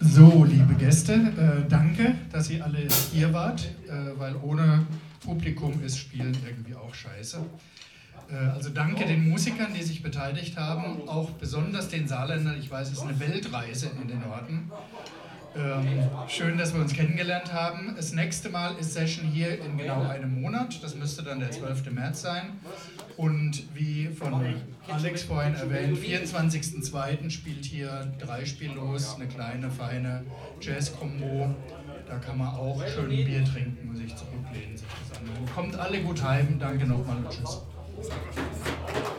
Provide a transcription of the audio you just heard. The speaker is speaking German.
So, liebe Gäste, danke, dass ihr alle hier wart, weil ohne Publikum ist Spielen irgendwie auch scheiße. Also danke den Musikern, die sich beteiligt haben, auch besonders den Saarländern. Ich weiß, es ist eine Weltreise in den Norden. Schön, dass wir uns kennengelernt haben. Das nächste Mal ist Session hier in genau einem Monat. Das müsste dann der 12. März sein. Und wie von Alex vorhin erwähnt, 24.02. spielt hier dreispiellos eine kleine, feine Jazz-Kombo. Da kann man auch schön Bier trinken und sich zurücklehnen, sich das anhören. Kommt alle gut heim. Danke nochmal und tschüss.